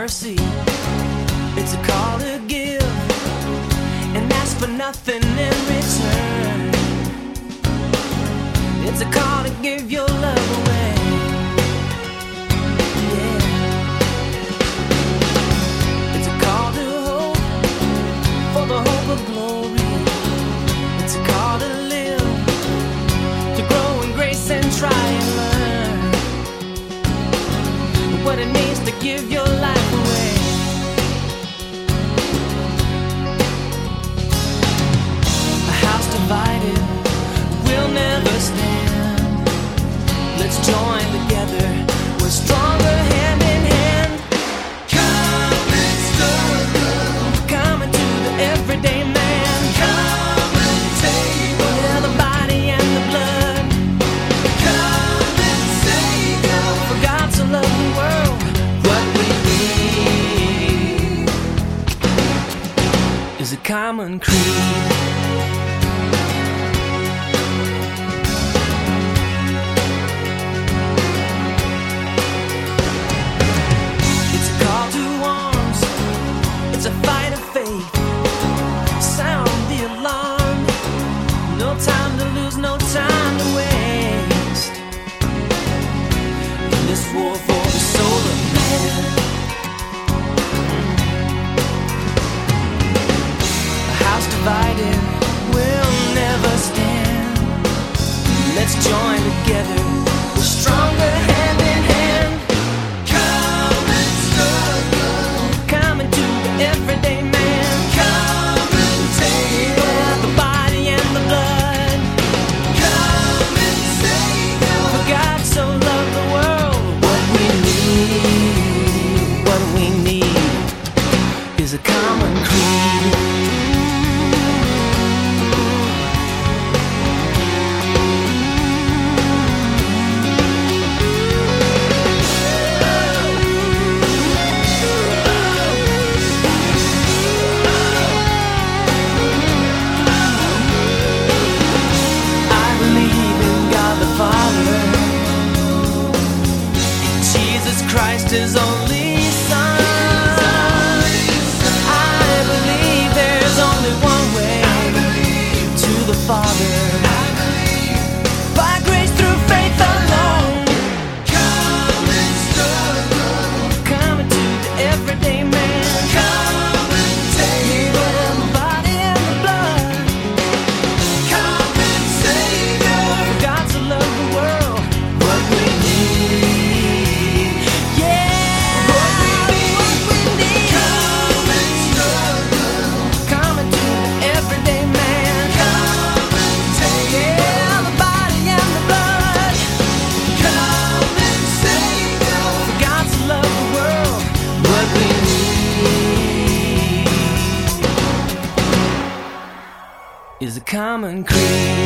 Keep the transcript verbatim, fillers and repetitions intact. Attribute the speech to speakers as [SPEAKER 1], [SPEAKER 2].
[SPEAKER 1] mercy. It's a call to give and ask for nothing in return. It's a call to give your love away. Yeah. It's a call to hope, for the hope of glory. It's a call to live, to grow in grace and try and learn what it means to give your life away. A house divided will never stand. Let's join together, we're stronger hand in hand.
[SPEAKER 2] Come and struggle,
[SPEAKER 1] coming to the everyday man.
[SPEAKER 2] come and take
[SPEAKER 1] Yeah, the body and the blood.
[SPEAKER 2] come and save you.
[SPEAKER 1] For God so loved the world, what we need is a common creed. It's a call to arms, it's a fight of faith. Sound the alarm, no time to lose, no time to waste. In this war for the soul of man, a house divided will never stand. Let's join together, we're stronger hand in hand.
[SPEAKER 2] Come and struggle,
[SPEAKER 1] Coming to the everyday man.
[SPEAKER 2] come and take
[SPEAKER 1] Yeah, the body and the blood.
[SPEAKER 2] come and save you.
[SPEAKER 1] For God so loved the world. What we need, what we need is a common creed. I believe in God the Father, in Jesus Christ His only Son. I believe there's only one way to the Father, by grace through faith alone.
[SPEAKER 2] Come and struggle,
[SPEAKER 1] Coming to the everyday man.
[SPEAKER 2] come and take
[SPEAKER 1] Yeah, the body and the blood.
[SPEAKER 2] come and save you.
[SPEAKER 1] God so loved the world, what we need. Yeah, what we need.
[SPEAKER 2] Come and struggle,
[SPEAKER 1] Coming to the everyday man.
[SPEAKER 2] come and take
[SPEAKER 1] Yeah, the body and the blood.
[SPEAKER 2] come and save you.
[SPEAKER 1] God so loved the world, what we need is a common creed.